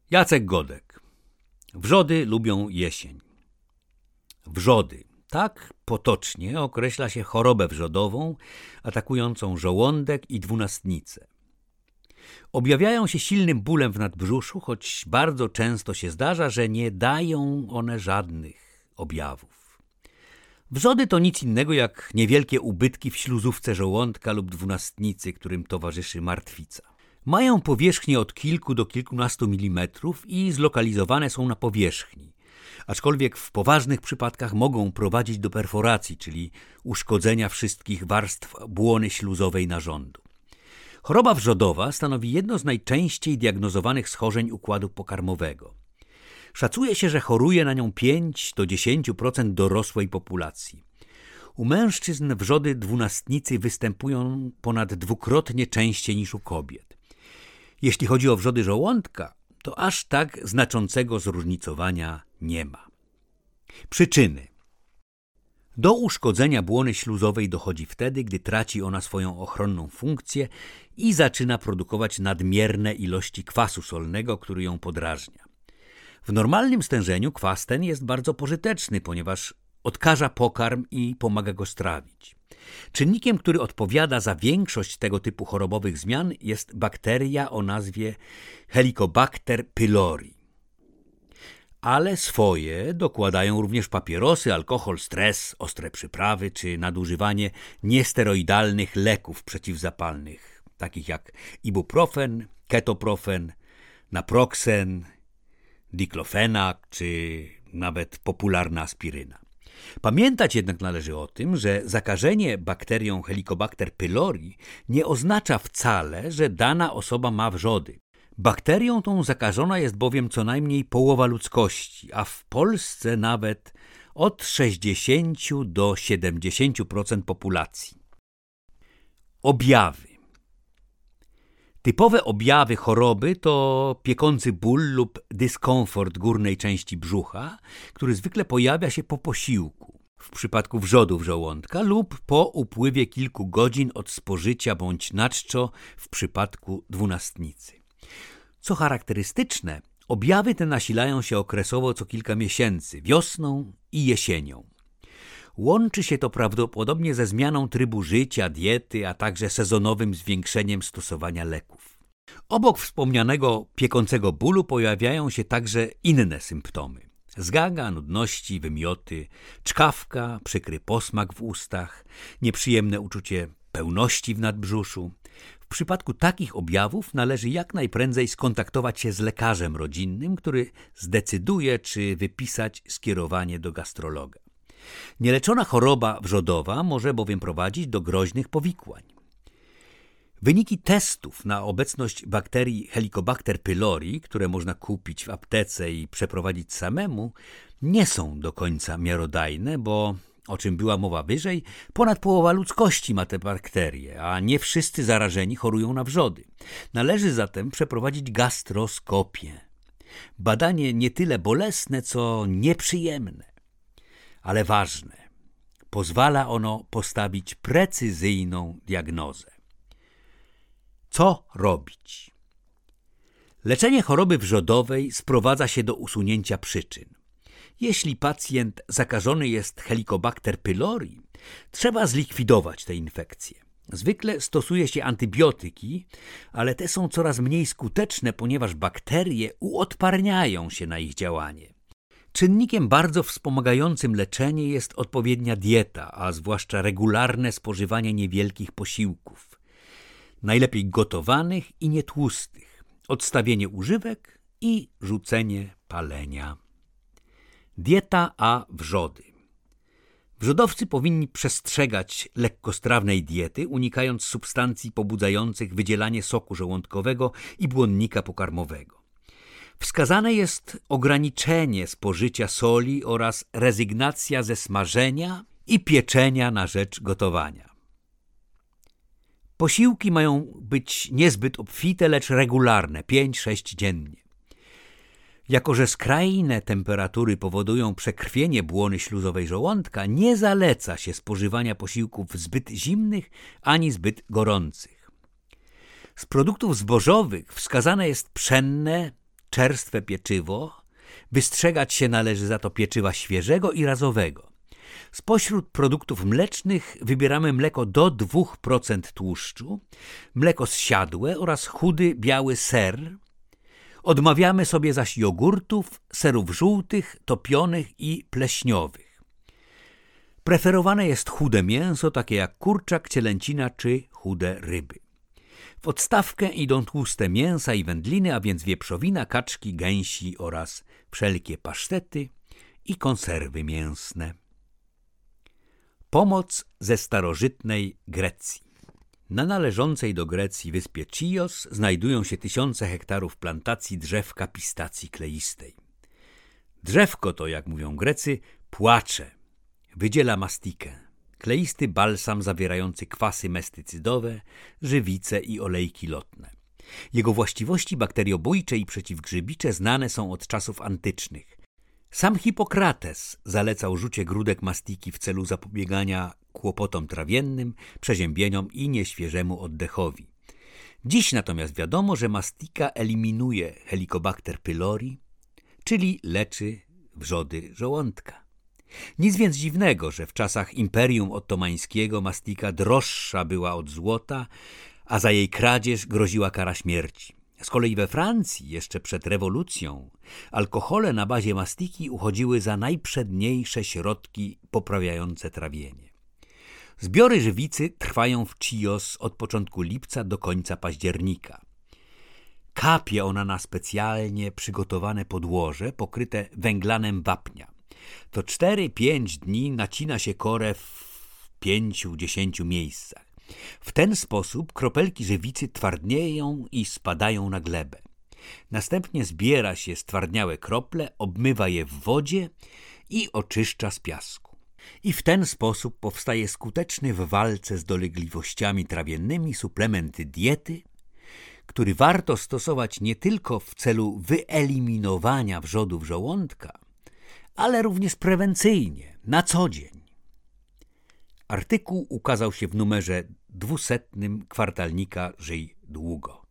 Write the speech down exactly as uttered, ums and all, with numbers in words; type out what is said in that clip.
Jacek Godek. Wrzody lubią jesień. Wrzody. Tak potocznie określa się chorobę wrzodową atakującą żołądek i dwunastnicę. Objawiają się silnym bólem w nadbrzuszu, choć bardzo często się zdarza, że nie dają one żadnych objawów. Wrzody to nic innego jak niewielkie ubytki w śluzówce żołądka lub dwunastnicy, którym towarzyszy martwica. Mają powierzchnię od kilku do kilkunastu milimetrów i zlokalizowane są na powierzchni, aczkolwiek w poważnych przypadkach mogą prowadzić do perforacji, czyli uszkodzenia wszystkich warstw błony śluzowej narządu. Choroba wrzodowa stanowi jedno z najczęściej diagnozowanych schorzeń układu pokarmowego. Szacuje się, że choruje na nią pięć do dziesięciu procent dorosłej populacji. U mężczyzn wrzody dwunastnicy występują ponad dwukrotnie częściej niż u kobiet. Jeśli chodzi o wrzody żołądka, to aż tak znaczącego zróżnicowania nie ma. Przyczyny. Do uszkodzenia błony śluzowej dochodzi wtedy, gdy traci ona swoją ochronną funkcję i zaczyna produkować nadmierne ilości kwasu solnego, który ją podrażnia. W normalnym stężeniu kwas ten jest bardzo pożyteczny, ponieważ odkaża pokarm i pomaga go strawić. Czynnikiem, który odpowiada za większość tego typu chorobowych zmian, jest bakteria o nazwie Helicobacter pylori. Ale swoje dokładają również papierosy, alkohol, stres, ostre przyprawy czy nadużywanie niesteroidalnych leków przeciwzapalnych, takich jak ibuprofen, ketoprofen, naproxen, diklofenak czy nawet popularna aspiryna. Pamiętać jednak należy o tym, że zakażenie bakterią Helicobacter pylori nie oznacza wcale, że dana osoba ma wrzody. Bakterią tą zakażona jest bowiem co najmniej połowa ludzkości, a w Polsce nawet od sześćdziesięciu do siedemdziesięciu procent populacji. Objawy. Typowe objawy choroby to piekący ból lub dyskomfort górnej części brzucha, który zwykle pojawia się po posiłku, w przypadku wrzodów żołądka, lub po upływie kilku godzin od spożycia bądź na czczo w przypadku dwunastnicy. Co charakterystyczne, objawy te nasilają się okresowo co kilka miesięcy, wiosną i jesienią. Łączy się to prawdopodobnie ze zmianą trybu życia, diety, a także sezonowym zwiększeniem stosowania leków. Obok wspomnianego piekącego bólu pojawiają się także inne symptomy. Zgaga, nudności, wymioty, czkawka, przykry posmak w ustach, nieprzyjemne uczucie pełności w nadbrzuszu. W przypadku takich objawów należy jak najprędzej skontaktować się z lekarzem rodzinnym, który zdecyduje, czy wypisać skierowanie do gastrologa. Nieleczona choroba wrzodowa może bowiem prowadzić do groźnych powikłań. Wyniki testów na obecność bakterii Helicobacter pylori, które można kupić w aptece i przeprowadzić samemu, nie są do końca miarodajne, bo, o czym była mowa wyżej, ponad połowa ludzkości ma te bakterie, a nie wszyscy zarażeni chorują na wrzody. Należy zatem przeprowadzić gastroskopię. Badanie nie tyle bolesne, co nieprzyjemne, ale ważne. Pozwala ono postawić precyzyjną diagnozę. Co robić? Leczenie choroby wrzodowej sprowadza się do usunięcia przyczyn. Jeśli pacjent zakażony jest Helicobacter pylori, trzeba zlikwidować tę infekcję. Zwykle stosuje się antybiotyki, ale te są coraz mniej skuteczne, ponieważ bakterie uodparniają się na ich działanie. Czynnikiem bardzo wspomagającym leczenie jest odpowiednia dieta, a zwłaszcza regularne spożywanie niewielkich posiłków, najlepiej gotowanych i nietłustych, odstawienie używek i rzucenie palenia. Dieta a wrzody. Wrzodowcy powinni przestrzegać lekkostrawnej diety, unikając substancji pobudzających wydzielanie soku żołądkowego i błonnika pokarmowego. Wskazane jest ograniczenie spożycia soli oraz rezygnacja ze smażenia i pieczenia na rzecz gotowania. Posiłki mają być niezbyt obfite, lecz regularne, pięć sześć dziennie. Jako że skrajne temperatury powodują przekrwienie błony śluzowej żołądka, nie zaleca się spożywania posiłków zbyt zimnych ani zbyt gorących. Z produktów zbożowych wskazane jest pszenne, czerstwe pieczywo, wystrzegać się należy za to pieczywa świeżego i razowego. Spośród produktów mlecznych wybieramy mleko do dwóch procent tłuszczu, mleko zsiadłe oraz chudy biały ser. Odmawiamy sobie zaś jogurtów, serów żółtych, topionych i pleśniowych. Preferowane jest chude mięso, takie jak kurczak, cielęcina czy chude ryby. W odstawkę idą tłuste mięsa i wędliny, a więc wieprzowina, kaczki, gęsi oraz wszelkie pasztety i konserwy mięsne. Pomoc ze starożytnej Grecji. Na należącej do Grecji wyspie Chios znajdują się tysiące hektarów plantacji drzewka pistacji kleistej. Drzewko to, jak mówią Grecy, płacze, wydziela mastikę, kleisty balsam zawierający kwasy mestycydowe, żywice i olejki lotne. Jego właściwości bakteriobójcze i przeciwgrzybicze znane są od czasów antycznych. Sam Hipokrates zalecał rzucie grudek mastiki w celu zapobiegania kłopotom trawiennym, przeziębieniom i nieświeżemu oddechowi. Dziś natomiast wiadomo, że mastika eliminuje Helicobacter pylori, czyli leczy wrzody żołądka. Nic więc dziwnego, że w czasach Imperium Ottomańskiego mastika droższa była od złota, a za jej kradzież groziła kara śmierci. Z kolei we Francji, jeszcze przed rewolucją, alkohole na bazie mastiki uchodziły za najprzedniejsze środki poprawiające trawienie. Zbiory żywicy trwają w Chios od początku lipca do końca października. Kapie ona na specjalnie przygotowane podłoże pokryte węglanem wapnia. To cztery pięć dni nacina się korę w pięciu dziesięciu miejscach. W ten sposób kropelki żywicy twardnieją i spadają na glebę. Następnie zbiera się stwardniałe krople, obmywa je w wodzie i oczyszcza z piasku. I w ten sposób powstaje skuteczny w walce z dolegliwościami trawiennymi suplement diety, który warto stosować nie tylko w celu wyeliminowania wrzodów żołądka, ale również prewencyjnie, na co dzień. Artykuł ukazał się w numerze dwusetnym kwartalnika Żyj Długo.